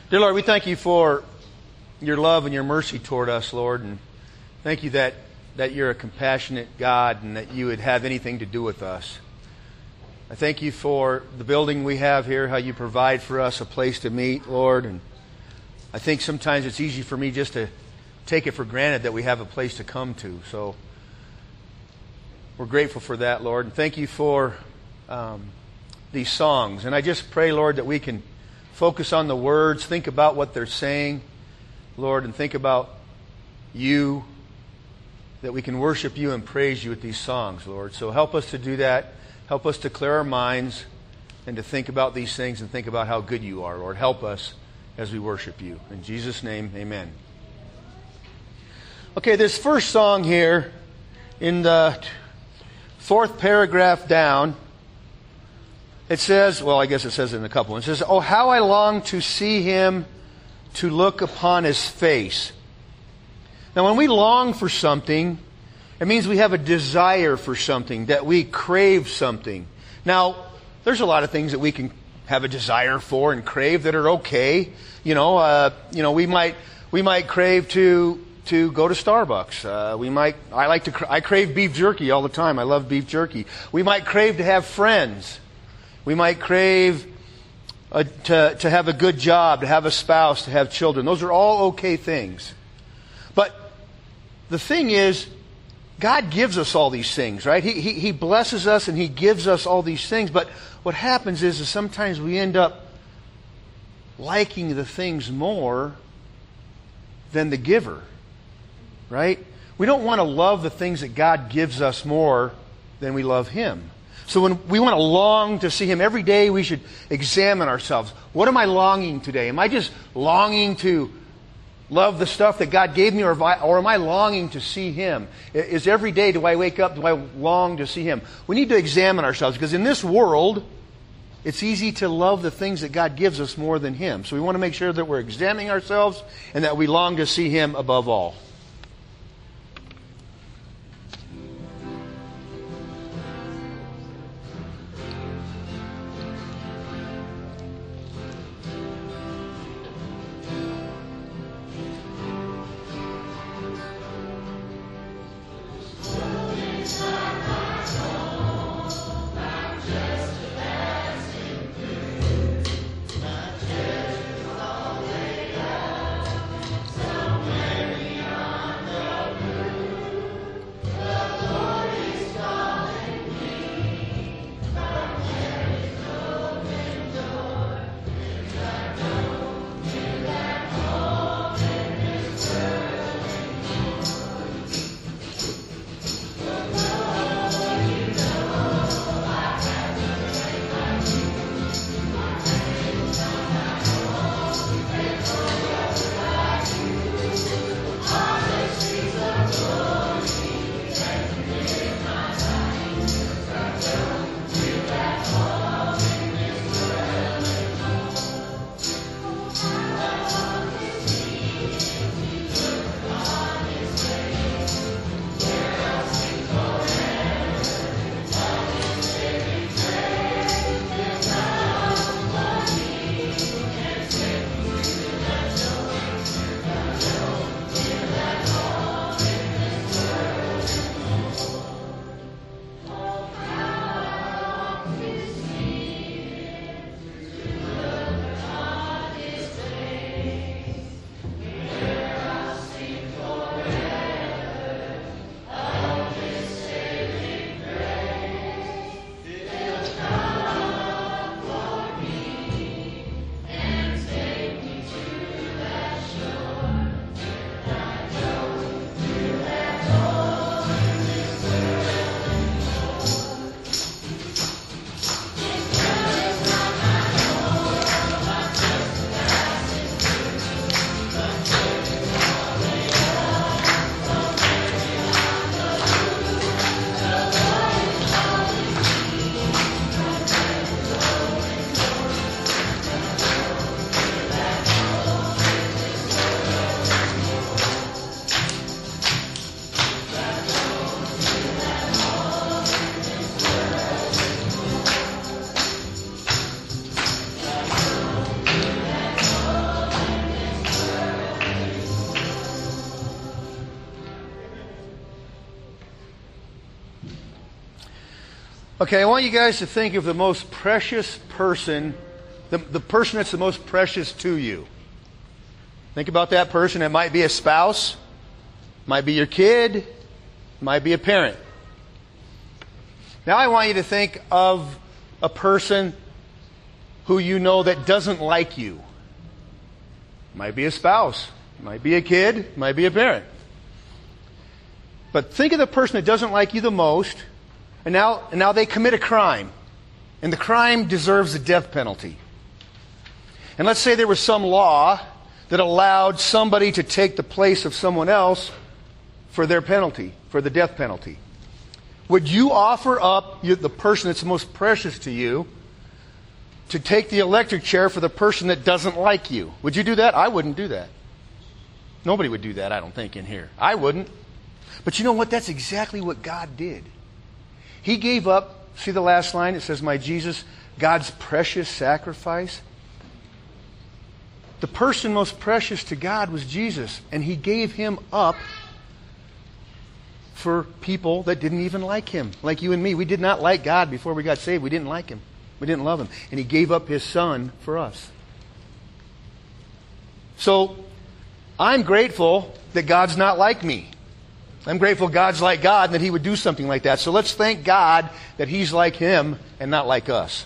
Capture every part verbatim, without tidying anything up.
Dear Lord, we thank you for your love and your mercy toward us, Lord, and thank you that, that you're a compassionate God and that you would have anything to do with us. I thank you for the building we have here, how you provide for us a place to meet, Lord, and I think sometimes it's easy for me just to take it for granted that we have a place to come to. So we're grateful for that, Lord, and thank you for um, these songs. And I just pray, Lord, that we can focus on the words, think about what they're saying, Lord, and think about you, that we can worship you and praise you with these songs, Lord. So help us to do that. Help us to clear our minds and to think about these things and think about how good you are, Lord. Help us as we worship you. In Jesus' name, amen. Okay, this first song here, in the fourth paragraph down, it says, well, I guess it says it in a couple. It says, "Oh, how I long to see him, to look upon his face." Now, when we long for something, it means we have a desire for something, that we crave something. Now, there's a lot of things that we can have a desire for and crave that are okay. You know, uh, you know, we might we might crave to to go to Starbucks. Uh, we might. I like to. I crave beef jerky all the time. I love beef jerky. We might crave to have friends. We might crave uh, to, to have a good job, to have a spouse, to have children. Those are all okay things. But the thing is, God gives us all these things, right? He, he, he blesses us and He gives us all these things. But what happens is, is sometimes we end up liking the things more than the giver, right? We don't want to love the things that God gives us more than we love Him. So when we want to long to see Him every day, we should examine ourselves. What am I longing today? Am I just longing to love the stuff that God gave me, or, I, or am I longing to see Him? Is every day, do I wake up, do I long to see Him? We need to examine ourselves, because in this world, it's easy to love the things that God gives us more than Him. So we want to make sure that we're examining ourselves and that we long to see Him above all. Yeah. Okay, I want you guys to think of the most precious person, the, the person that's the most precious to you. Think about that person. It might be a spouse, might be your kid, might be a parent. Now I want you to think of a person who you know that doesn't like you. Might be a spouse, might be a kid, might be a parent. But think of the person that doesn't like you the most, and now, and now they commit a crime. And the crime deserves the death penalty. And let's say there was some law that allowed somebody to take the place of someone else for their penalty, for the death penalty. Would you offer up the person that's most precious to you to take the electric chair for the person that doesn't like you? Would you do that? I wouldn't do that. Nobody would do that, I don't think, in here. I wouldn't. But you know what? That's exactly what God did. He gave up, see the last line? It says, my Jesus, God's precious sacrifice. The person most precious to God was Jesus, and He gave Him up for people that didn't even like Him, like you and me. We did not like God before we got saved. We didn't like Him. We didn't love Him. And He gave up His Son for us. So, I'm grateful that God's not like me. I'm grateful God's like God and that He would do something like that. So let's thank God that He's like Him and not like us.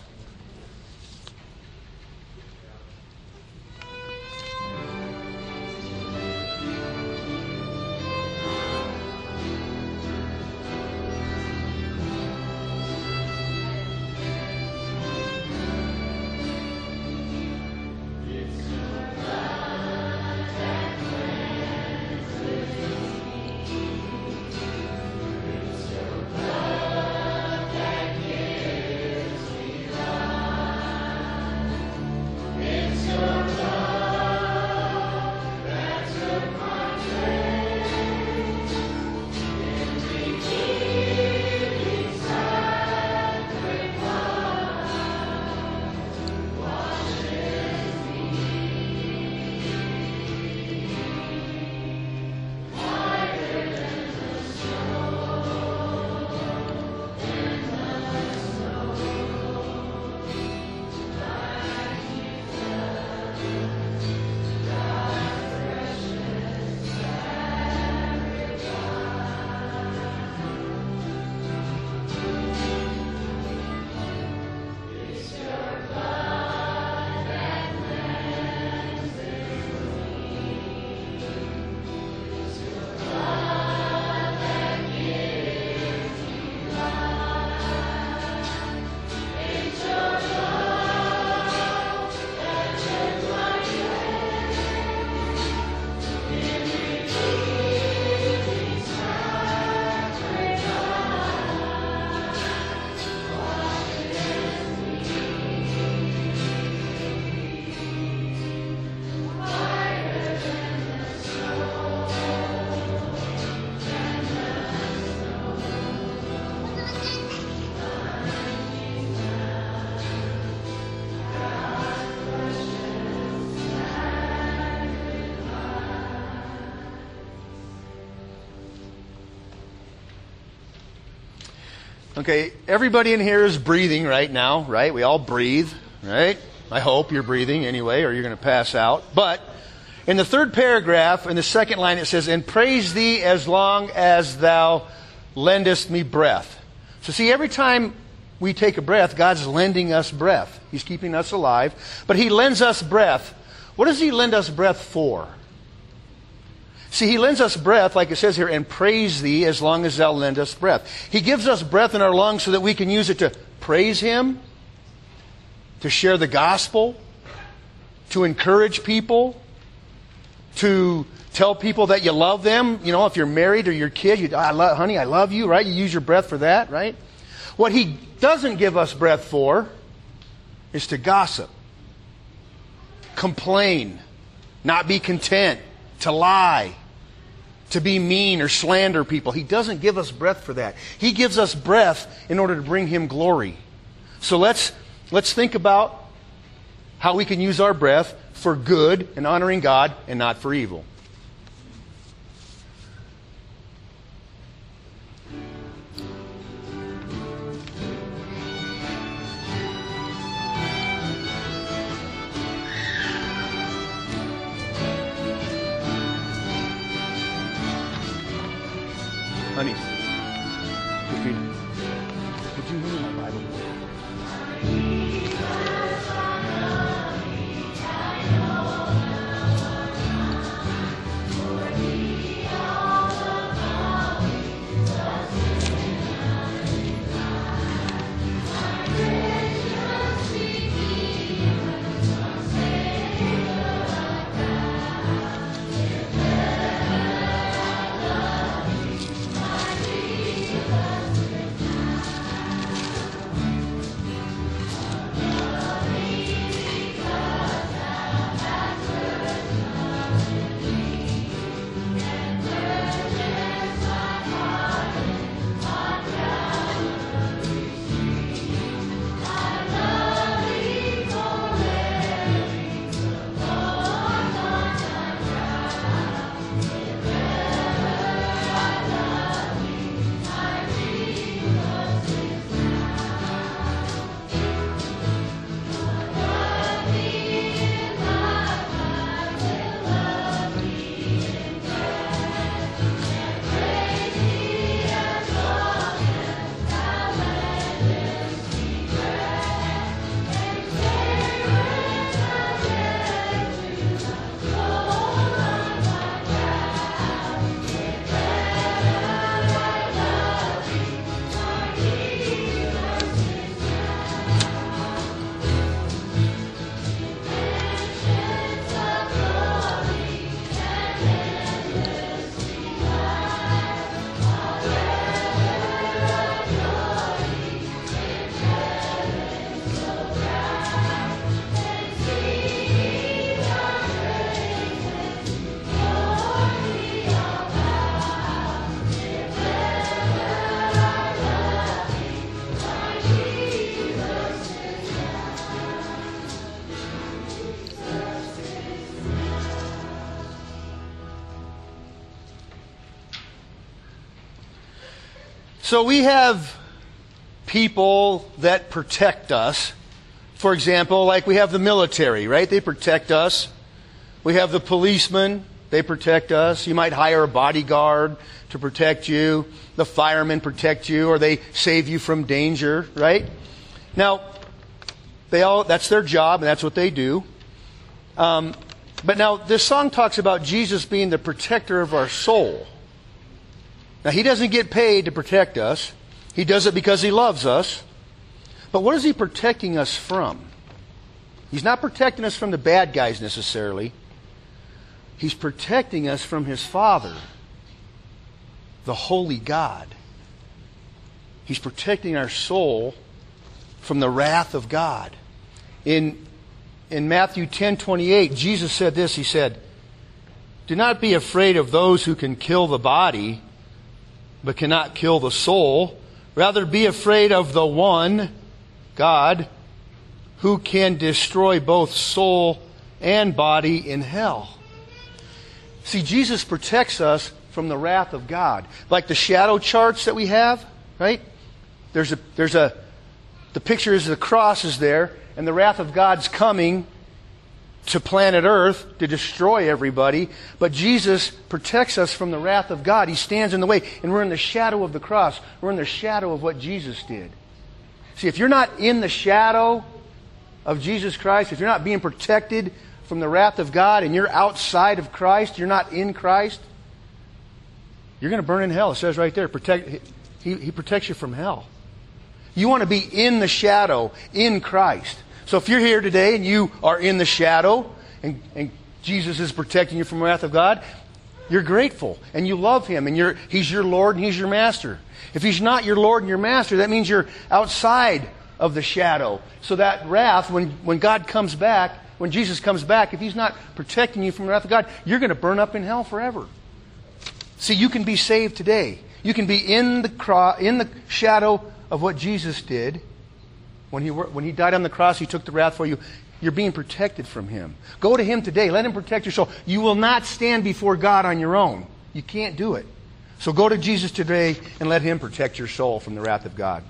Okay, everybody in here is breathing right now, right? We all breathe, right? I hope you're breathing anyway, or you're going to pass out. But in the third paragraph, in the second line, it says, and praise thee as long as thou lendest me breath. So see, every time we take a breath, God's lending us breath. He's keeping us alive. But He lends us breath. What does He lend us breath for? See, He lends us breath, like it says here, and praise thee as long as thou lend us breath. He gives us breath in our lungs so that we can use it to praise Him, to share the gospel, to encourage people, to tell people that you love them. You know, if you're married or your kid, you, I love, honey, I love you, right? You use your breath for that, right? What He doesn't give us breath for is to gossip, complain, not be content, to lie, to be mean or slander people. He doesn't give us breath for that. He gives us breath in order to bring Him glory. So let's let's think about how we can use our breath for good and honoring God and not for evil. Honey, would you, would you read my Bible? So we have people that protect us. For example, like we have the military, right? They protect us. We have the policemen. They protect us. You might hire a bodyguard to protect you. The firemen protect you, or they save you from danger, right? Now, they all that's their job, and that's what they do. Um, but now, this song talks about Jesus being the protector of our soul. Now, He doesn't get paid to protect us. He does it because He loves us. But what is He protecting us from? He's not protecting us from the bad guys necessarily. He's protecting us from His Father, the holy God. He's protecting our soul from the wrath of God. In, in Matthew ten twenty-eight, Jesus said this. He said, "Do not be afraid of those who can kill the body, but cannot kill the soul. Rather be afraid of the one, God, who can destroy both soul and body in hell." See, Jesus protects us from the wrath of God. Like the shadow charts that we have, right? There's a, there's a, the picture is the cross is there, and the wrath of God's coming to planet Earth to destroy everybody. But Jesus protects us from the wrath of God. He stands in the way, and we're in the shadow of the cross. We're in the shadow of what Jesus did. See, if you're not in the shadow of Jesus Christ, if you're not being protected from the wrath of God, and you're outside of Christ, you're not in Christ, you're going to burn in hell. It says right there, protect, he, he protects you from hell. You want to be in the shadow, in Christ. So if you're here today and you are in the shadow, and, and Jesus is protecting you from the wrath of God, you're grateful, and you love Him, and you're, He's your Lord and He's your Master. If He's not your Lord and your Master, that means you're outside of the shadow. So that wrath, when, when God comes back, when Jesus comes back, if He's not protecting you from the wrath of God, you're going to burn up in hell forever. See, you can be saved today. You can be in the cro- in the shadow of what Jesus did. When he, when he died on the cross, He took the wrath for you. You're being protected from Him. Go to Him today. Let Him protect your soul. You will not stand before God on your own. You can't do it. So go to Jesus today and let Him protect your soul from the wrath of God.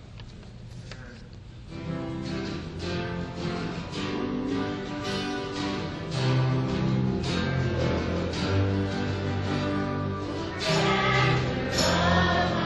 Love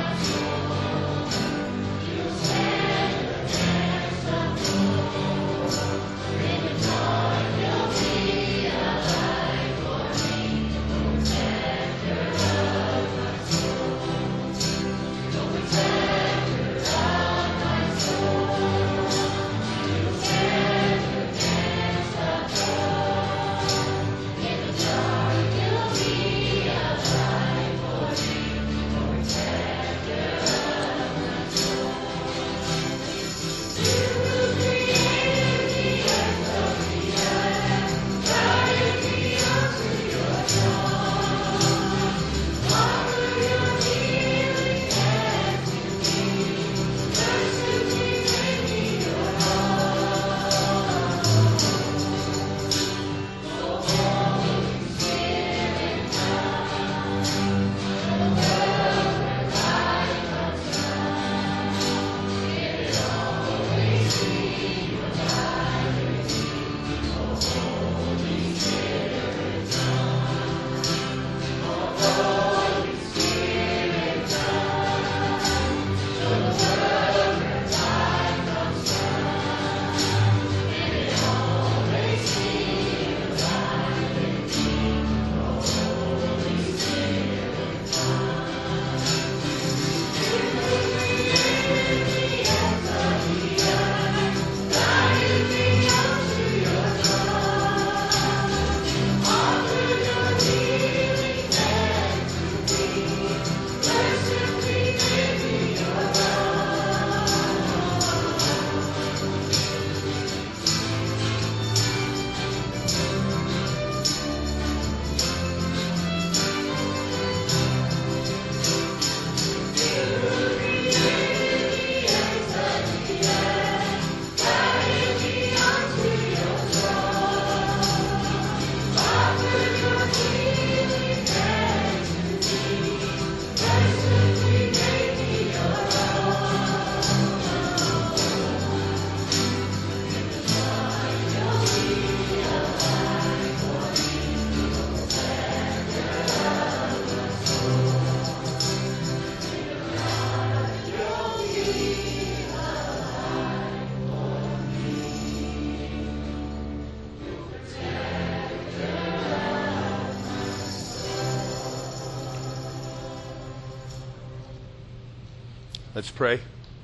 Let's pray.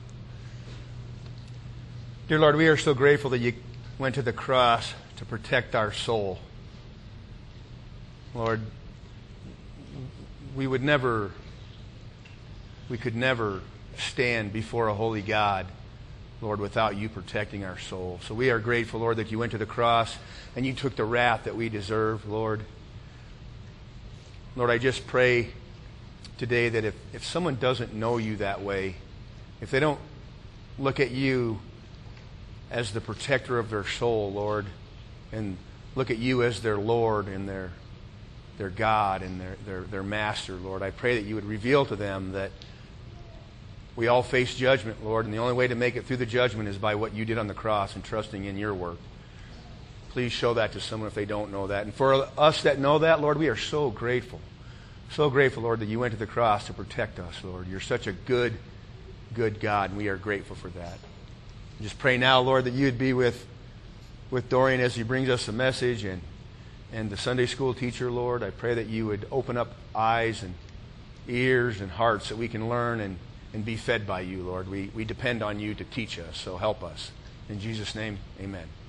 Dear Lord, we are so grateful that you went to the cross to protect our soul. Lord, we would never, we could never stand before a holy God, Lord, without you protecting our soul. So we are grateful, Lord, that you went to the cross and you took the wrath that we deserve, Lord. Lord, I just pray today that if, if someone doesn't know you that way, if they don't look at you as the protector of their soul, Lord, and look at you as their Lord and their their God and their, their, their master, Lord, I pray that you would reveal to them that we all face judgment, Lord, and the only way to make it through the judgment is by what you did on the cross and trusting in your work. Please show that to someone if they don't know that. And for us that know that, Lord, we are so grateful. So grateful, Lord, that you went to the cross to protect us, Lord. You're such a good, good God, and we are grateful for that. Just pray now, Lord, that you would be with, with Dorian as he brings us a message and, and the Sunday school teacher, Lord. I pray that you would open up eyes and ears and hearts that we can learn and, and be fed by you, Lord. We, we depend on you to teach us, so help us. In Jesus' name, amen.